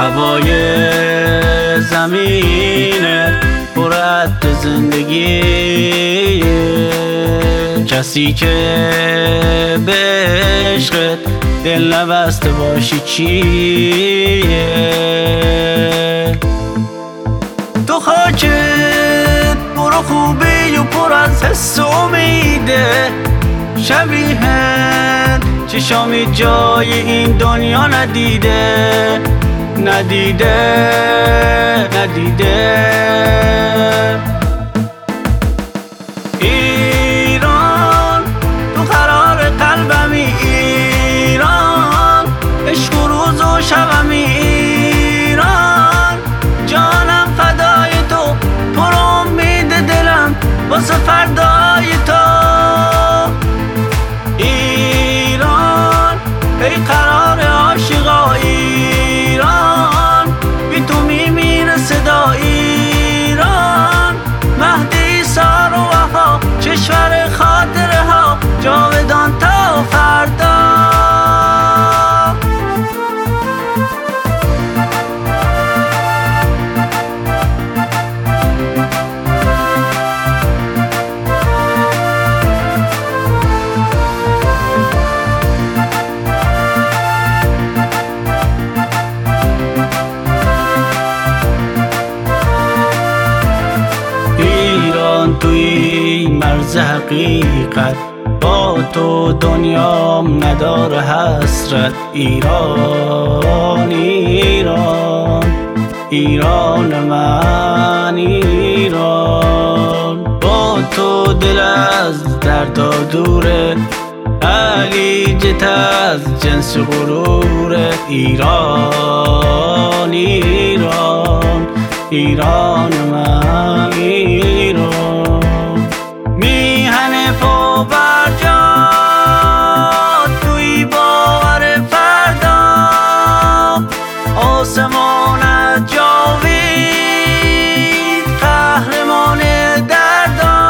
هوای زمینت پر از زندگی، کسی که به عشقت دل نبسته باشی چیه؟ تو خاکت پر خوبی و پر از حس و امیده، شبیهت چشامی جای این دنیا ندیده ایران تو قرار قلبمی، ایران عشق و روز و شبمی، ایران جانم فدای تو، پر امید دلم واسه فردای تو. ایران ای قرار عاشقا، ایران بی تو میمیره صدا، ایران مهدی سار و وفا، کشور خاطره ها جاودان تا فردا. ایران توی مرز حقیقت، با تو دنیام نداره حسرت. ایران ایران ایران من، ایران با تو دل از دردا دوره، علیجت از جنس غروره. ایران ایران ایران من، ایران میهن پا بر جا توی باور فردا، آسمان از جاوید قهرمان دردا.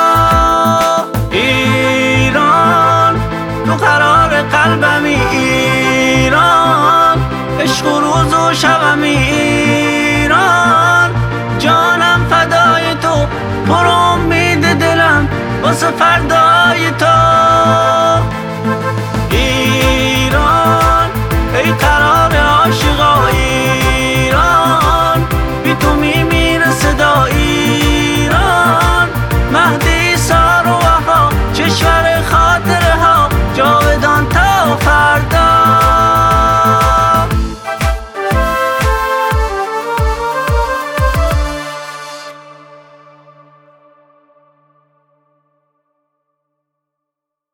ایران تو قرار قلبمی، ایران عشق و روز و شبمی، ایران جانم فدای تو، پر امید دلم واسه فردای تو.